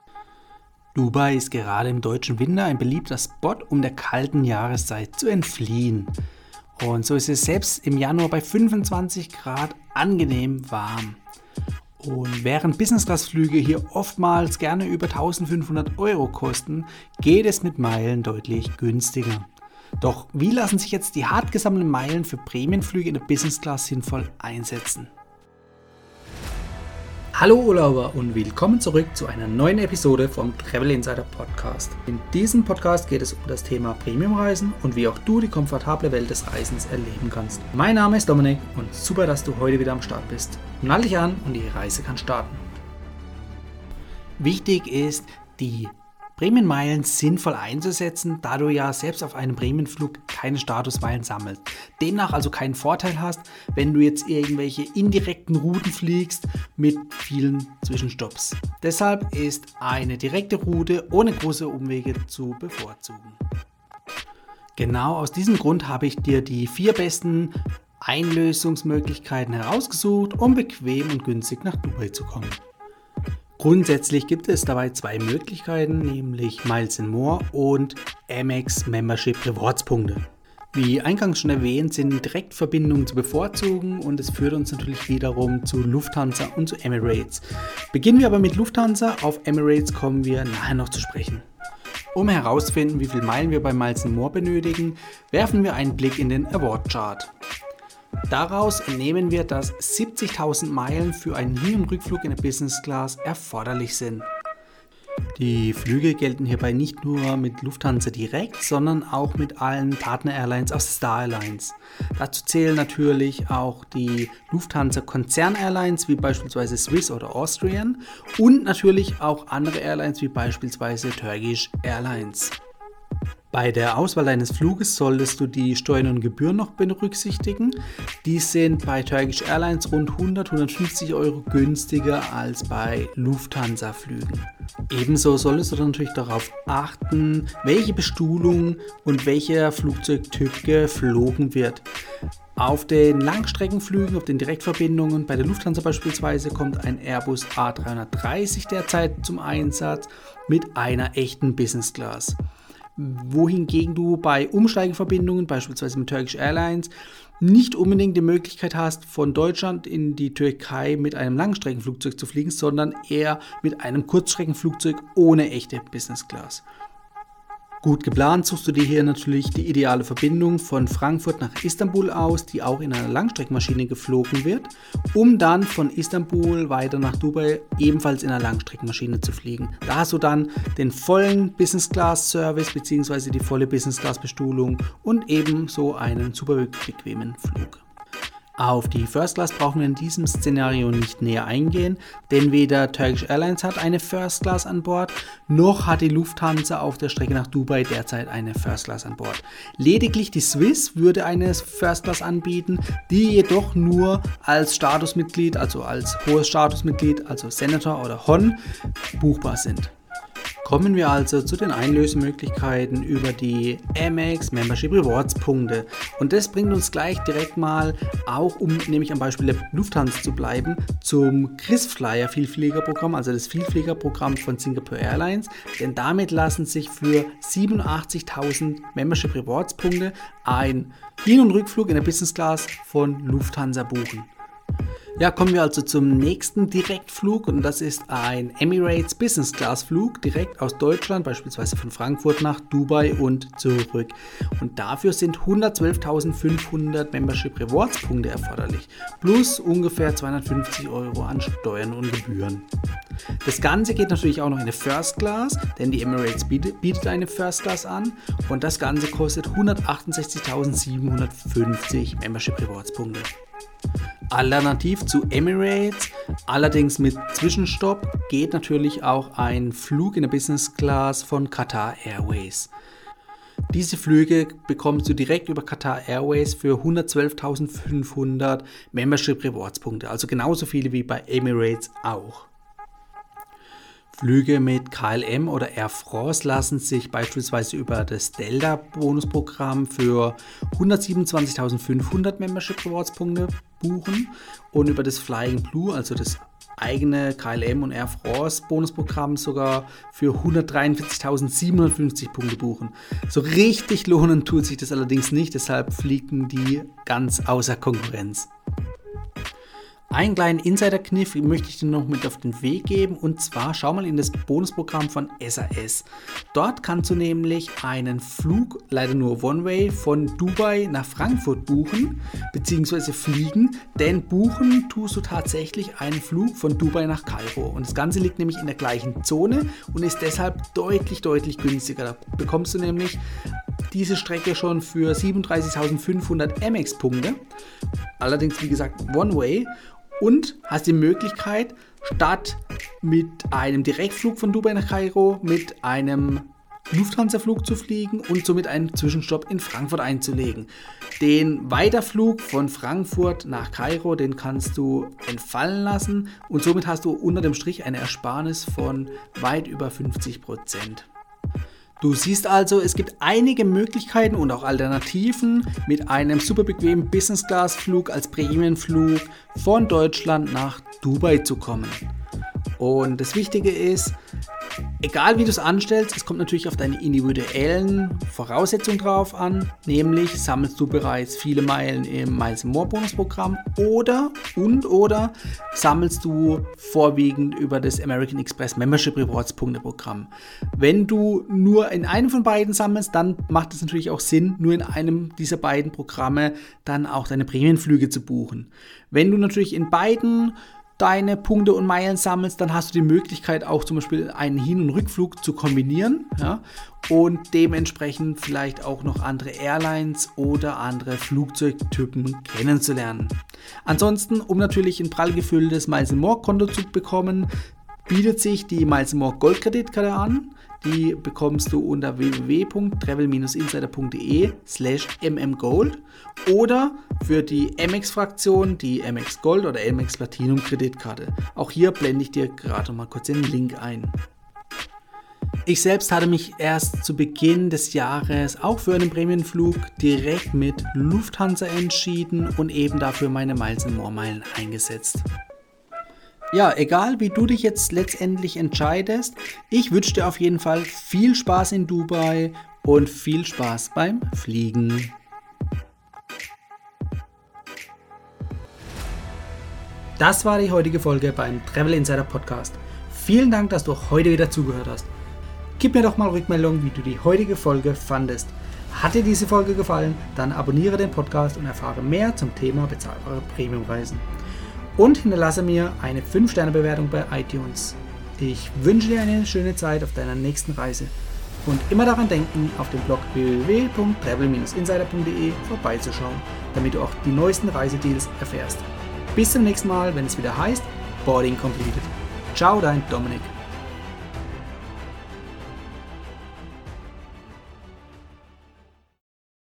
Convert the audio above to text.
Dubai ist gerade im deutschen Winter ein beliebter Spot, um der kalten Jahreszeit zu entfliehen. Und so ist es selbst im Januar bei 25 Grad angenehm warm. Und während Business-Class-Flüge hier oftmals gerne über 1500 Euro kosten, geht es mit Meilen deutlich günstiger. Doch wie lassen sich jetzt die hart gesammelten Meilen für Prämienflüge in der Business-Class sinnvoll einsetzen? Hallo Urlauber und willkommen zurück zu einer neuen Episode vom Travel Insider Podcast. In diesem Podcast geht es um das Thema Premiumreisen und wie auch du die komfortable Welt des Reisens erleben kannst. Mein Name ist Dominik und super, dass du heute wieder am Start bist. Nall dich an und die Reise kann starten. Wichtig ist, die Prämienmeilen sinnvoll einzusetzen, da du ja selbst auf einem Prämienflug keine Statusmeilen sammelst. Demnach also keinen Vorteil hast, wenn du jetzt irgendwelche indirekten Routen fliegst mit vielen Zwischenstopps. Deshalb ist eine direkte Route ohne große Umwege zu bevorzugen. Genau aus diesem Grund habe ich dir die 4 besten Einlösungsmöglichkeiten herausgesucht, um bequem und günstig nach Dubai zu kommen. Grundsätzlich gibt es dabei 2 Möglichkeiten, nämlich Miles & More und Amex Membership Rewards Punkte. Wie eingangs schon erwähnt, sind Direktverbindungen zu bevorzugen und es führt uns natürlich wiederum zu Lufthansa und zu Emirates. Beginnen wir aber mit Lufthansa, auf Emirates kommen wir nachher noch zu sprechen. Um herauszufinden, wie viele Meilen wir bei Miles & More benötigen, werfen wir einen Blick in den Award Chart. Daraus entnehmen wir, dass 70.000 Meilen für einen Hin- und Rückflug in der Business Class erforderlich sind. Die Flüge gelten hierbei nicht nur mit Lufthansa direkt, sondern auch mit allen Partner-Airlines aus Star Alliance. Dazu zählen natürlich auch die Lufthansa-Konzern-Airlines wie beispielsweise Swiss oder Austrian und natürlich auch andere Airlines wie beispielsweise Turkish Airlines. Bei der Auswahl deines Fluges solltest du die Steuern und Gebühren noch berücksichtigen. Die sind bei Turkish Airlines rund 100-150 Euro günstiger als bei Lufthansa-Flügen. Ebenso solltest du dann natürlich darauf achten, welche Bestuhlung und welcher Flugzeugtyp geflogen wird. Auf den Langstreckenflügen, auf den Direktverbindungen, bei der Lufthansa beispielsweise, kommt ein Airbus A330 derzeit zum Einsatz mit einer echten Business Class. Wohingegen du bei Umsteigeverbindungen, beispielsweise mit Turkish Airlines, nicht unbedingt die Möglichkeit hast, von Deutschland in die Türkei mit einem Langstreckenflugzeug zu fliegen, sondern eher mit einem Kurzstreckenflugzeug ohne echte Business Class. Gut geplant suchst du dir hier natürlich die ideale Verbindung von Frankfurt nach Istanbul aus, die auch in einer Langstreckenmaschine geflogen wird, um dann von Istanbul weiter nach Dubai ebenfalls in einer Langstreckenmaschine zu fliegen. Da hast du dann den vollen Business-Class-Service bzw. die volle Business-Class-Bestuhlung und ebenso einen super bequemen Flug. Auf die First Class brauchen wir in diesem Szenario nicht näher eingehen, denn weder Turkish Airlines hat eine First Class an Bord, noch hat die Lufthansa auf der Strecke nach Dubai derzeit eine First Class an Bord. Lediglich die Swiss würde eine First Class anbieten, die jedoch nur als Statusmitglied, also als hohes Statusmitglied, also Senator oder Hon, buchbar sind. Kommen wir also zu den Einlösemöglichkeiten über die Amex Membership Rewards Punkte. Und das bringt uns gleich direkt mal, auch um nämlich am Beispiel der Lufthansa zu bleiben, zum KrisFlyer Vielfliegerprogramm, also das Vielfliegerprogramm von Singapore Airlines. Denn damit lassen sich für 87.000 Membership Rewards Punkte ein Hin- und Rückflug in der Business Class von Lufthansa buchen. Ja, kommen wir also zum nächsten Direktflug und das ist ein Emirates Business Class Flug direkt aus Deutschland, beispielsweise von Frankfurt nach Dubai und zurück. Und dafür sind 112.500 Membership Rewards Punkte erforderlich, plus ungefähr 250 Euro an Steuern und Gebühren. Das Ganze geht natürlich auch noch in eine First Class, denn die Emirates bietet eine First Class an und das Ganze kostet 168.750 Membership Rewards Punkte. Alternativ zu Emirates, allerdings mit Zwischenstopp, geht natürlich auch ein Flug in der Business Class von Qatar Airways. Diese Flüge bekommst du direkt über Qatar Airways für 112.500 Membership Rewards Punkte, also genauso viele wie bei Emirates auch. Flüge mit KLM oder Air France lassen sich beispielsweise über das Delta-Bonusprogramm für 127.500 Membership Rewards Punkte buchen und über das Flying Blue, also das eigene KLM und Air France Bonusprogramm sogar für 143.750 Punkte buchen. So richtig lohnen tut sich das allerdings nicht, deshalb fliegen die ganz außer Konkurrenz. Einen kleinen Insider-Kniff möchte ich dir noch mit auf den Weg geben, und zwar schau mal in das Bonusprogramm von SAS. Dort kannst du nämlich einen Flug, leider nur One-Way, von Dubai nach Frankfurt buchen bzw. fliegen, denn buchen tust du tatsächlich einen Flug von Dubai nach Kairo, und das Ganze liegt nämlich in der gleichen Zone und ist deshalb deutlich günstiger. Da bekommst du nämlich diese Strecke schon für 37.500 Amex-Punkte, allerdings wie gesagt One-Way, und hast die Möglichkeit, statt mit einem Direktflug von Dubai nach Kairo mit einem Lufthansa-Flug zu fliegen und somit einen Zwischenstopp in Frankfurt einzulegen. Den Weiterflug von Frankfurt nach Kairo, den kannst du entfallen lassen, und somit hast du unter dem Strich eine Ersparnis von weit über 50%. Du siehst also, es gibt einige Möglichkeiten und auch Alternativen, mit einem super bequemen Business-Class-Flug als Prämienflug von Deutschland nach Dubai zu kommen. Und das Wichtige ist, egal wie du es anstellst, es kommt natürlich auf deine individuellen Voraussetzungen drauf an, nämlich sammelst du bereits viele Meilen im Miles & More Bonusprogramm oder sammelst du vorwiegend über das American Express Membership Rewards Punkteprogramm. Wenn du nur in einem von beiden sammelst, dann macht es natürlich auch Sinn, nur in einem dieser beiden Programme dann auch deine Prämienflüge zu buchen. Wenn du natürlich in beiden deine Punkte und Meilen sammelst, dann hast du die Möglichkeit, auch zum Beispiel einen Hin- und Rückflug zu kombinieren, ja, und dementsprechend vielleicht auch noch andere Airlines oder andere Flugzeugtypen kennenzulernen. Ansonsten, um natürlich ein prall gefülltes Miles & More Konto zu bekommen, bietet sich die Miles & More Gold-Kreditkarte an. Die bekommst du unter www.travel-insider.de/mmgold oder für die Amex-Fraktion die Amex Gold oder Amex Platinum Kreditkarte. Auch hier blende ich dir gerade mal kurz den Link ein. Ich selbst hatte mich erst zu Beginn des Jahres auch für einen Prämienflug direkt mit Lufthansa entschieden und eben dafür meine Miles & More Meilen eingesetzt. Ja, egal wie du dich jetzt letztendlich entscheidest, ich wünsche dir auf jeden Fall viel Spaß in Dubai und viel Spaß beim Fliegen. Das war die heutige Folge beim Travel Insider Podcast. Vielen Dank, dass du heute wieder zugehört hast. Gib mir doch mal Rückmeldung, wie du die heutige Folge fandest. Hat dir diese Folge gefallen, dann abonniere den Podcast und erfahre mehr zum Thema bezahlbare Premiumreisen. Und hinterlasse mir eine 5-Sterne-Bewertung bei iTunes. Ich wünsche dir eine schöne Zeit auf deiner nächsten Reise. Und immer daran denken, auf dem Blog www.travel-insider.de vorbeizuschauen, damit du auch die neuesten Reisedeals erfährst. Bis zum nächsten Mal, wenn es wieder heißt Boarding Completed. Ciao, dein Dominik.